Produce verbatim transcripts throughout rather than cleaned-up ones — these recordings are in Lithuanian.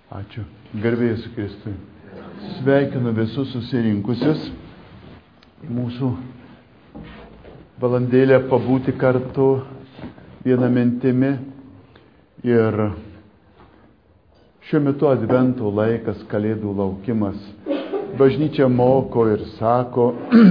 Ačiū. Garbė Jėzui Kristui. Sveikinu visus susirinkusius į mūsų valandėlę pabūti kartu vieną mintimi. Ir šiuo metu advento laikas, kalėdų laukimas. Bažnyčia moko ir sako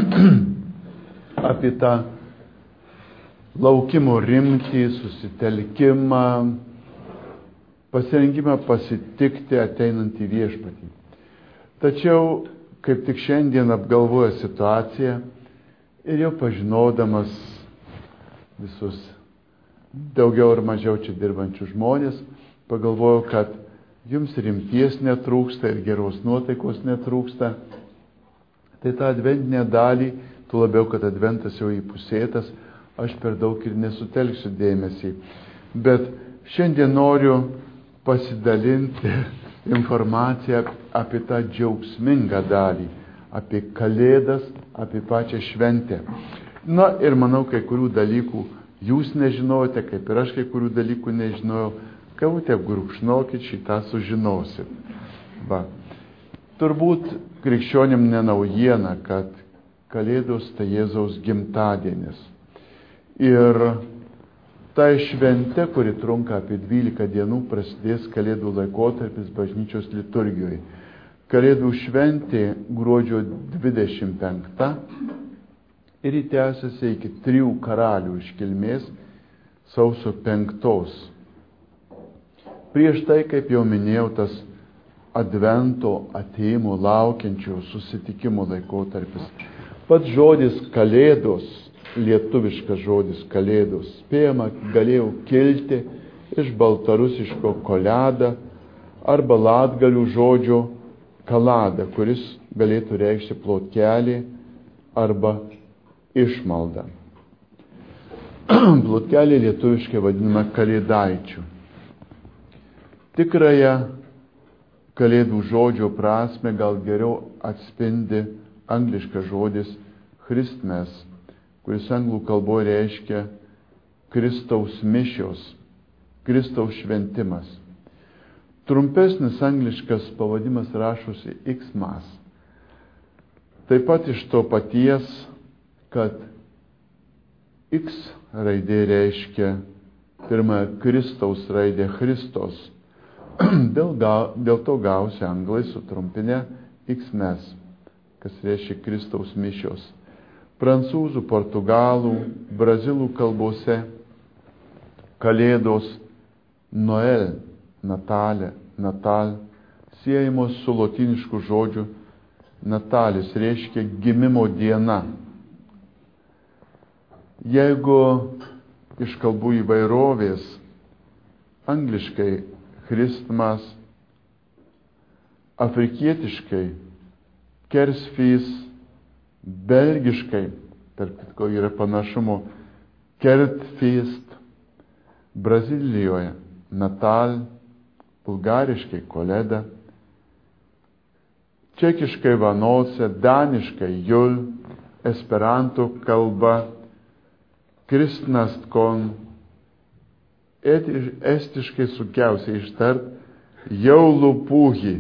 apie tą laukimo rimtį, susitelkimą, pasirengimą pasitikti ateinantį viešpatį. Tačiau, kaip tik šiandien apgalvoju situaciją ir jau pažinodamas visus daugiau ar mažiau čia dirbančių žmonės, pagalvojau, kad jums rimties netrūksta ir geros nuotaikos netrūksta. Tai tą adventinę dalį, tuo labiau, kad adventas jau įpusėtas, aš per daug ir nesutelksiu dėmesį. Bet šiandien noriu pasidalinti informaciją apie tą džiaugsmingą dalį, apie kalėdas, apie pačią šventę. Na ir manau, kai kurių dalykų jūs nežinote, kaip ir aš kai kurių dalykų nežinojau, kavute gurkšnokit, šitą sužinosit. Va. Turbūt krikščionim nenaujiena, kad kalėdos tai Jėzaus gimtadienis. Ir ta šventė, kuri trunka apie dvylika dienų, prasidės kalėdų laikotarpis bažnyčios liturgijoje. Kalėdų šventė gruodžio dvidešimt penktą ir įtęsiasi iki trijų karalių iškilmės sausio penktos. Prieš tai, kaip jau minėjau, tas advento atėjimo laukiančio susitikimo laikotarpis. Pats žodis kalėdos, lietuviškas žodis kalėdos, spėjama galėjo kilti iš baltarusiško koleda arba latgalių žodžio kalada, kuris galėtų reikšti plotkelį arba išmaldą. Plotkelį lietuviškai vadinama kalėdaičių. Tikrąją kalėdų žodžio prasme gal geriau atspindi angliškas žodis Christmas, kuris anglų kalboje reiškia Kristaus mišios, Kristaus šventimas. Trumpesnis angliškas pavadimas rašosi Xmas. Taip pat iš to paties, kad X raidė reiškia pirmąją Kristaus raidę Christos. Dėl, ga, dėl to gausi anglai sutrumpinę Xmas, kas reiškia Kristaus mišios. Prancūzų, portugalų, brazilų kalbose kalėdos, Noel, Natalė, Natal, siejamos su lotynišku žodžiu Natalis, reiškia gimimo diena. Jeigu iš kalbų įvairovės, angliškai Christmas, afrikietiškai Kersfys, belgiškai, tarp kitko yra panašumo, Kertfest, Brazilijoje Natal, bulgariškai Koleda, čekiškai Vanoce, daniškai Jul, esperanto kalba Kristnastkon, estiškai sunkiausiai ištart Jaulupūhi.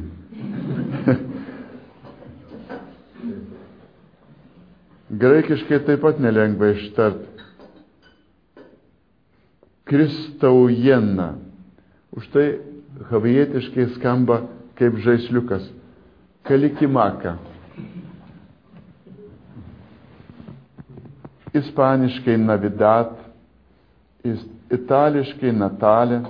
Graikiškai taip pat nelengva ištart. Kristaujena. Už tai havietiškai skamba kaip žaisliukas. Kalikimaka. Ispaniškai Navidad. Itališkai Natalė.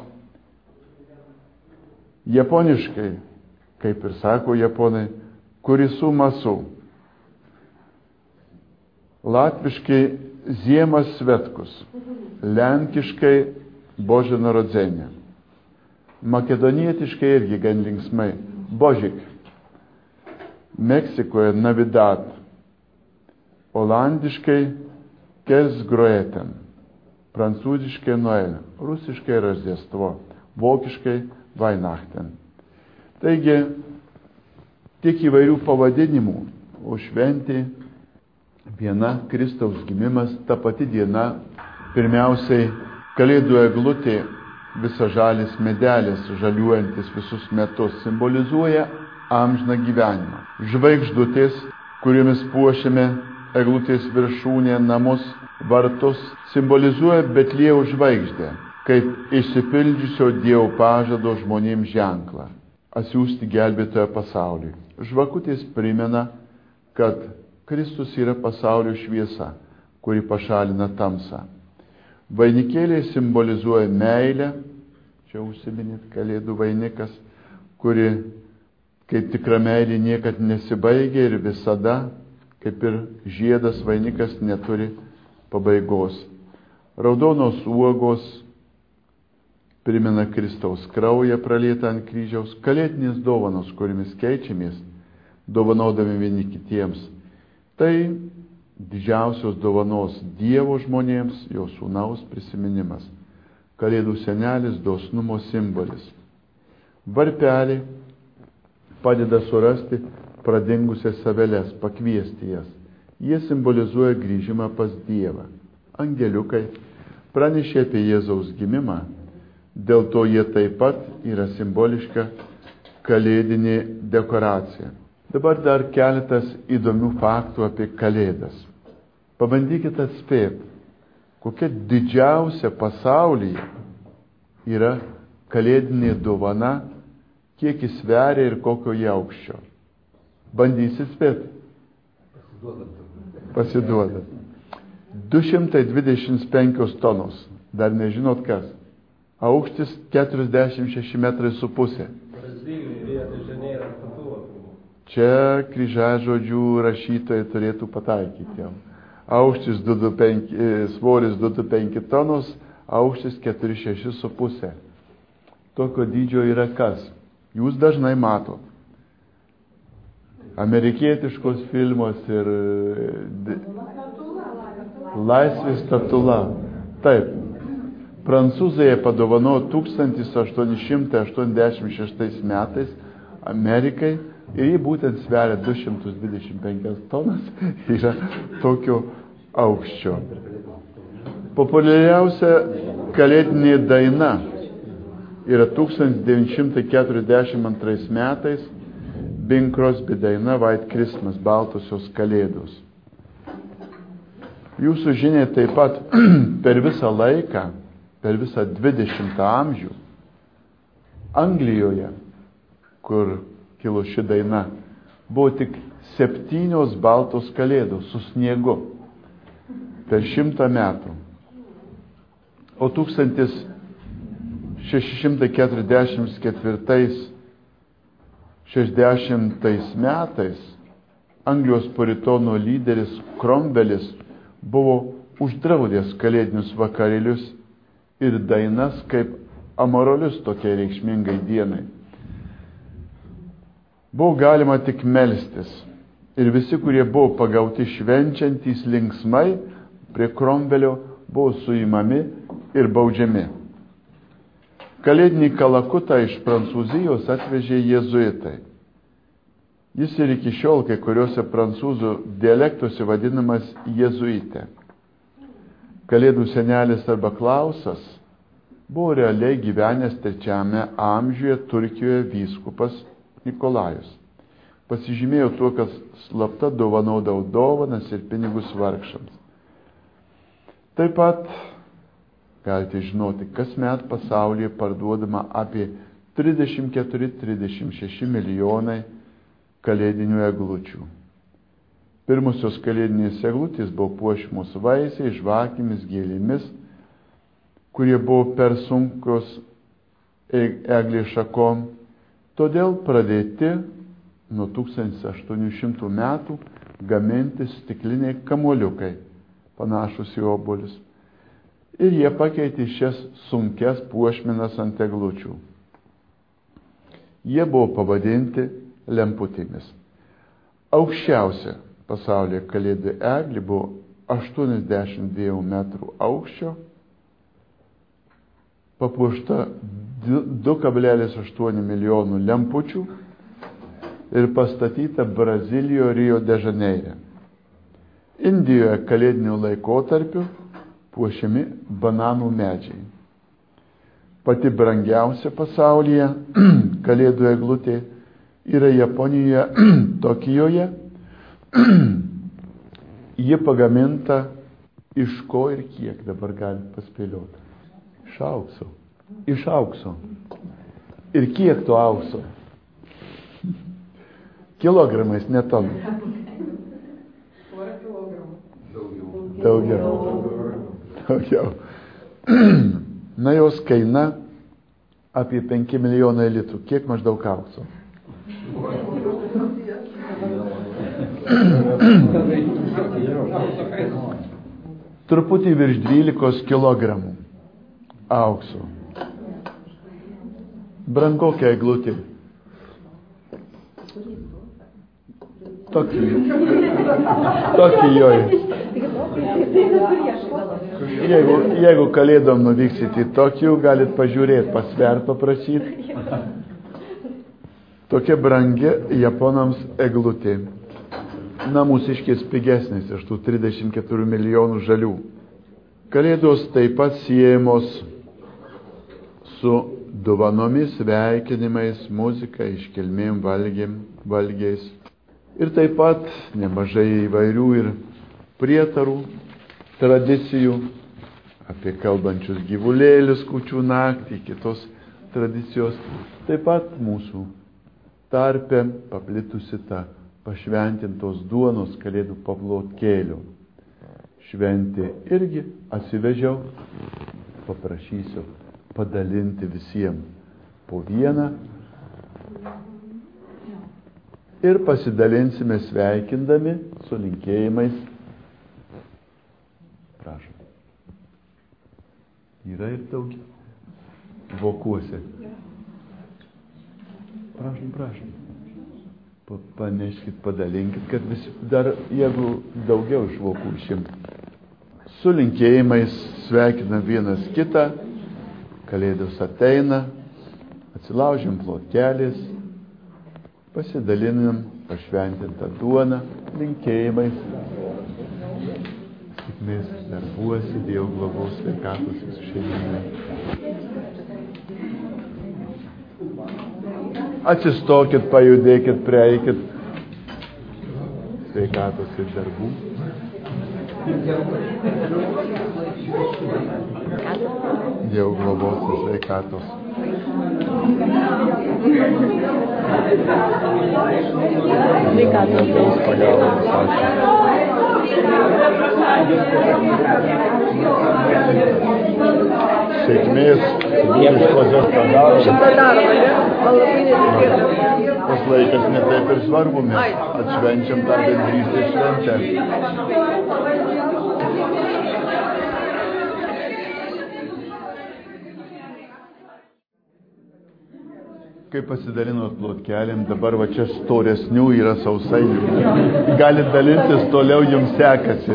Japoniškai, kaip ir sako japonai, Kurisu Masu. Latviškai Ziemas Svetkus, lenkiškai Božio Narodzenė, makedonietiškai irgi gan linksmai Božik, Meksikoje Navidad, olandiškai Kersgroeten, prancūziškai Noel, rusiškai Rождество, vokiškai Weihnachten. Taigi, tiek įvairių pavadinimų, o šventė viena Kristaus gimimas, ta pati diena, pirmiausiai Kalėdų eglutė visažalis medelis, žaliuojantis visus metus, simbolizuoja amžiną gyvenimą. Žvaigždutės, kuriomis puošiame eglutės viršūnė, namus, vartus, simbolizuoja Betliejaus žvaigždę, kaip išsipildžiusio Dievo pažado žmonėms ženklą – atsiųsti gelbėtoją pasauliui. Žvakutės primena, kad Kristus yra pasaulio šviesa, kuri pašalina tamsą. Vainikėliai simbolizuoja meilę, čia užsiminėt Kalėdų vainikas, kuri kaip tikra meilė niekad nesibaigia ir visada, kaip ir žiedas vainikas, neturi pabaigos. Raudonos uogos primena Kristaus kraują pralietą ant kryžiaus, kalėdinės dovanos, kuriamis keičiamės, dovanodami vieni kitiems. Tai didžiausios dovanos Dievo žmonėms, jo sūnaus prisiminimas. Kalėdų senelis dosnumo simbolis. Varpeliai padeda surasti pradingusias saveles, pakviesti jas. Jie simbolizuoja grįžimą pas Dievą. Angeliukai pranešė apie Jėzaus gimimą, dėl to jie taip pat yra simboliška kalėdinė dekoracija. Dabar dar keletas įdomių faktų apie Kalėdas. Pabandykite atspėti, kokia didžiausia pasaulyje yra kalėdinė dovana, kiek jis sveria ir kokio jie aukščio. Bandysit spėti? Pasiduodat. du šimtai dvidešimt penkios tonos. Dar nežinot kas. Aukštis keturiasdešimt šeši metrai su pusė. Čia kryžiažodžių rašytojai turėtų pataikyti jam. Aukštis du du penki, svoris du du penki tonos, aukštis keturi šeši su pusė. Tokio dydžio yra kas? Jūs dažnai matot. Amerikietiškos filmos ir laisvės statula. Taip. Prancūzai padovanojo tūkstantis aštuoni šimtai aštuoniasdešimt šeštais metais Amerikai ir jį būtent sveria du šimtus dvidešimt penkias tonas, yra tokio aukščio. Populiariausia kalėdinė daina yra tūkstantis devyni šimtai keturiasdešimt antrais metais Bing Crosby daina White Christmas, baltosios kalėdos. Jūsų žinia taip pat per visą laiką, per visą dvidešimtą amžių, Anglijoje, kur kilo ši daina, buvo tik septynios baltos kalėdos su sniegu per šimtą metų. O tūkstantis šeši šimtai keturiasdešimt ketvirtais šešiasdešimtais metais Anglijos puritono lyderis Cromwellis buvo uždraudęs kalėdinius vakarėlius ir dainas kaip amoralius tokiai reikšmingai dienai. Buvo galima tik melstis ir visi, kurie buvo pagauti švenčiantys linksmai, prie Cromwellio buvo suimami ir baudžiami. Kalėdinį kalakutą iš Prancūzijos atvežė jėzuitai. Jis ir iki šiol kai kuriuose prancūzų dialektuose vadinamas jėzuite. Kalėdų senelis arba Klausas buvo realiai gyvenęs trečiame amžiuje Turkijoje vyskupas Nikolajus. Pasižymėjo tuo, kad slapta dovanodavo dovanas ir pinigus vargšams. Taip pat galite žinoti, kasmet pasaulyje parduodama apie trisdešimt keturi trisdešimt šeši milijonai kalėdinių eglučių. Pirmosios kalėdinės eglutės buvo puošiamos vaisiais, žvakėmis, gėlėmis, kurie buvo per sunkios eglės šakom. Todėl pradėti nuo tūkstantis aštuonių šimtų metų gaminti stikliniai kamuoliukai, panašus į obuolius. Ir jie pakeitė šias sunkias puošmenas ant eglučių. Jie buvo pavadinti lemputėmis. Aukščiausia pasaulyje kalėdų eglė buvo aštuoniasdešimt dviejų metrų aukščio, papuošta du kablelis aštuoni milijonų lempučių ir pastatyta Brazilijoje Rio de Žaneire. Indijoje kalėdiniu laikotarpiu puošiami bananų medžiai. pati brangiausia pasaulyje kalėdų eglutė yra Japonijoje, Tokijoje. Ji pagaminta iš ko ir kiek dabar galit paspėlioti? Iš aukso. Iš aukso. Ir kiek to aukso? Kilogramais, ne tonų. Daugiau. Daugiau. Na, jos kaina apie penki milijonai litrų. Kiek maždaug aukso? Truputį virš dvylikos kilogramų aukso. Brangokia eglutė. Tokijoje. Tokijoje. Jeigu, jeigu kalėdom nuvyksit į Tokijų, galit pažiūrėti, pasvert paprašyti. Tokia brangi japonams eglutė. Na, mūsiškės pigesnės, iš tų trisdešimt keturių milijonų žalių. Kalėdos taip pat siejamos su dovanomis, sveikinimais, muzika, iškilmėm, valgėm, valgiais. Ir taip pat nemažai įvairių ir prietarų, tradicijų, apie kalbančius gyvulėlius kūčių naktį, kitos tradicijos. Taip pat mūsų tarpe paplitusi ta pašventintos duonos kalėdų pavlotkėlių šventė. Irgi atsivežiau, paprašysiu padalinti visiems po vieną. Ir pasidalinsime sveikindami su linkėjimais. Prašom. Yra ir daug vokuose. Prašom, prašom. Paneškit, padalinkit, kad visi, dar jeigu daugiau iš vokų išimt. Su linkėjimais sveikinam vienas kitą. Kalėdos ateina. Atsilaužim plotkelės. Pasidalinam pašventintą duoną, linkėjimais. Sėkmės darbuosi, Dievo globos, sveikatos visų šeimynai. Atsistokit, pajudėkit, prieikit. Sveikatos ir darbų. Dievo globos ir sveikatos. Sveikatos pagalbos, ačiū. Sėkmės, dieviškosios pagalbos. Šitą darbą, ne? Man labai netikėta. Tas laikas ne taip ir svarbu, mes atšvenčiam tą bendrystės šventę. Kai pasidalinot plotkelėm, dabar va čia storesnių yra sausainių. Galit dalintis, toliau jums sekasi.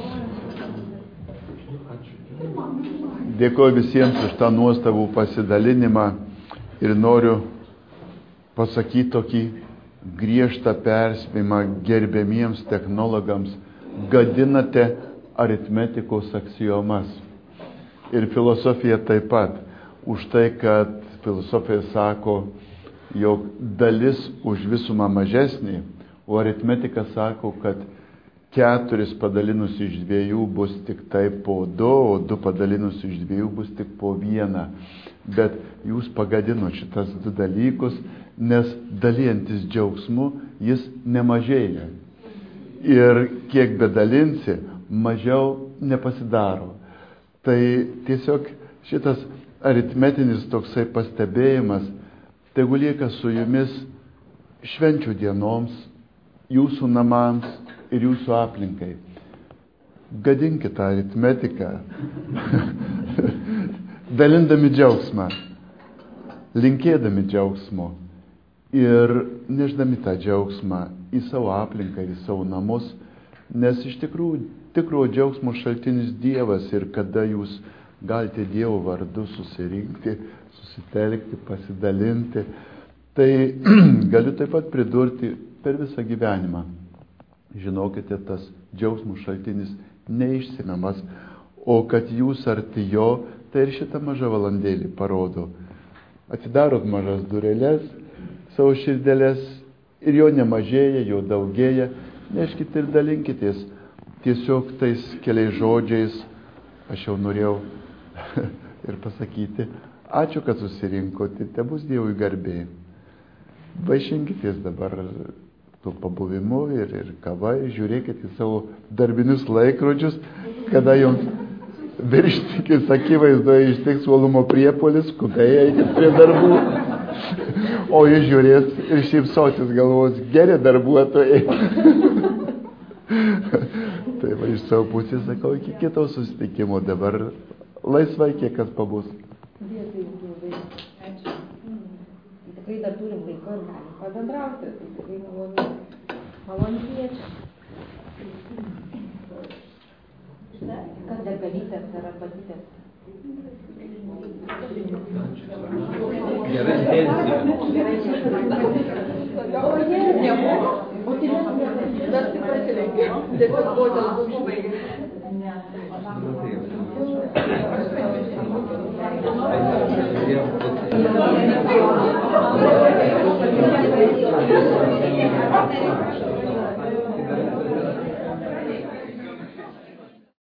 Dėkoju visiems už tą nuostabų pasidalinimą ir noriu pasakyti tokį griežtą perspėjimą gerbiamiems technologams. Gadinate aritmetikos aksiomas. Ir filosofija taip pat. Už tai, kad filosofija sako, jog dalis už visumą mažesnė, o aritmetika sako, kad keturis padalinus iš dviejų bus tik tai po du, o du padalinus iš dviejų bus tik po vieną. Bet jūs pagadino šitas du dalykus, nes dalijantis džiaugsmu jis nemažėja. Ir kiek bedalinsi, mažiau nepasidaro. Tai tiesiog šitas aritmetinis toksai pastebėjimas tegu lieka su jumis švenčių dienoms, jūsų namams ir jūsų aplinkai. Gadinkite tą aritmetiką, dalindami džiaugsmą, linkėdami džiaugsmo ir neždami tą džiaugsmą į savo aplinką ir į savo namus, nes iš tikrųjų tikro džiaugsmo šaltinis Dievas ir kada jūs galite Dievo vardu susirinkti, susitelkti, pasidalinti. Tai galiu taip pat pridurti per visą gyvenimą. Žinokite, tas džiaugsmų šaltinis neišsemiamas, o kad jūs arti jo, Tai ir šitą mažą valandėlį parodo. Atidarot mažas durelės, savo širdelės, ir jo nemažėja, jo daugėja. Neškite ir dalinkitės tiesiog tais keliais žodžiais. Aš jau norėjau ir pasakyti, ačiū, kad susirinkote, te bus Dievui garbė. Vaišinkitės dabar tuo pabuvimu ir, ir kava, žiūrėkite į savo darbinius laikrodžius, kada jums virštikis akivaizdoje ištiks uolumo priepuolis, skubiai eikit prie darbų. O jis žiūrės ir šypsotis galvos, geri darbuotojai. Tai va iš savo pusės sakau, iki kito susitikimo dabar laisvai kiek kas pabus. Dėkui jums labai. Ačiū. Tikrai dar turim laiko ir galim pabendrauti. Tai tikrai malonu. Malonu kviečiu. Kas dar galytės ar arbatytės? Gerai pensija. Gerai o jie nemoka. O tai mes dar tik prasilenkė. Tiesiog buvo dėl buvų. Thank you.